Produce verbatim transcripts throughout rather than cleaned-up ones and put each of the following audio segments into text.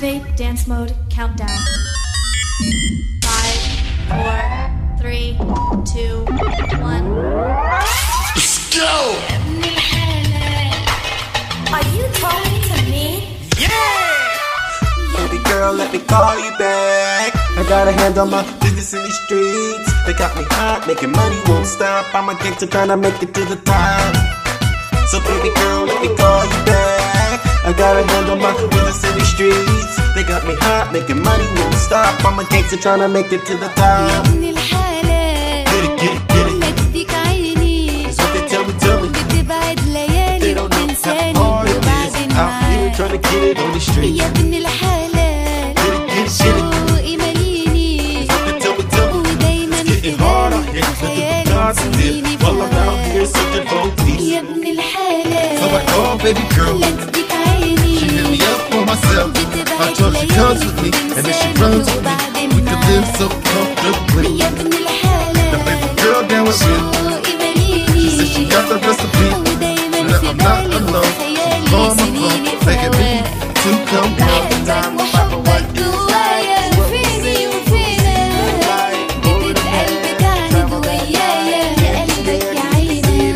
Activate dance mode countdown. Five, four, three, two, one. Let's go! Are you talking to me? Yeah! Baby girl, let me call you back. I got a hand on my business in these streets. They got me hot, making money won't stop. I'm a gangster trying to make it to the top. So baby girl, let me call you back. I got a hand on my business in these streets. They got me hot, making money won't stop. I'm a gangster trying to make it to the top. ابن الحلال Get it, get it, get it. لا تديك عيني That's what they tell me, tell me. بتبعد They ليالي don't know how وتنساني hard it is وبعدين out here معاك trying to get it on the street. يا ابن الحلال Get it, get it, get it. شوقي ماليني That's what they tell me, tell me. ودايما It's في getting hard out بالي here. Let the خيالي gods مسنيني live while I'm out here في searching for peace. يا ابن So I الحلال called baby girl. لا تديك She hit عيني me up for myself. I told her she comes with me, and then she runs with me. We could live so comfortably. يا ابن The الحلال baby girl down with me. شوقي ماليني She said she got the recipe. ودايما That في I'm not بالي alone. وخيالي Call my سنيني phone, في begging me هواك to come down. بحبك وحبك جوايا فيني وفينك بتتقلب تعند ويايا يا قلبك يا عيني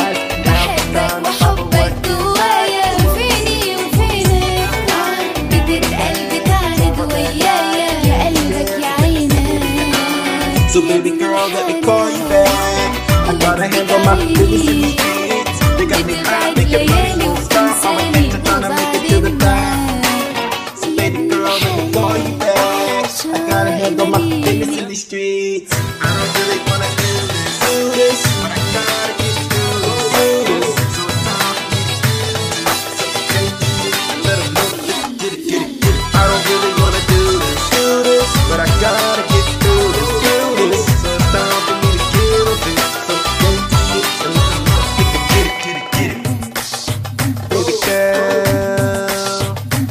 بحبك وحبك جوايا فيني وفينك بتتقلب تعند ويايا يا قلبك يا عيني So baby girl, let me call you back. I got a hand on my business in the streets. They got me high, making money won't stop. I'm a gangster trying to make it to the top. So baby girl, let me call you back. I got a hand on my business in the streets. I don't really wanna do this, do this, but I gotta get through this. So it's time for me to get it. So let 'em know, get it, get it, get it, get it. I don't really wanna do this, do this, but I gotta get through this, do this. So it's time for me to get on this. So get it, and let 'em know, get it, get it, get it, get it. Baby girl,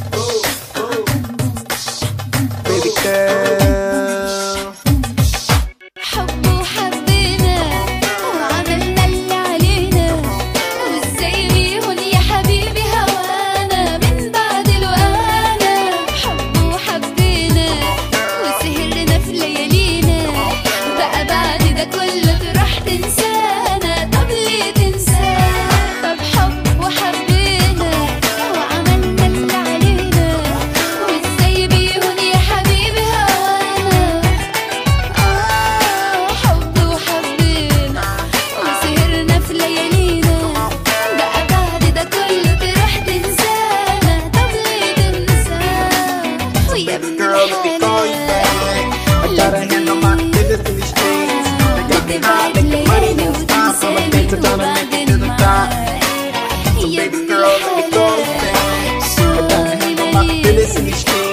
baby girl. حب وحبينا وعملنا اللي علينا وازاي بيهون يا حبيبي هوانا من بعد الوقانا حب وحبينا وسهرنا في ليالينا بقى بعد ده كله تروح تنسانا طب ليه تنسانا طب حب وحبينا وعملنا اللي علينا وازاي بيهون يا حبيبي هوانا آه حب وحبينا وسهرنا في ليالينا بقى بعد ده كله تروح تنسانا طب ليه تنسانا ويا Baby ابن girl, let me call you back. I got a hand on my business in these streets. They got me high, making money won't stop. I'm a gangster trying to make it to the top. So baby girl, let me call you back. I got a hand on my business in these streets.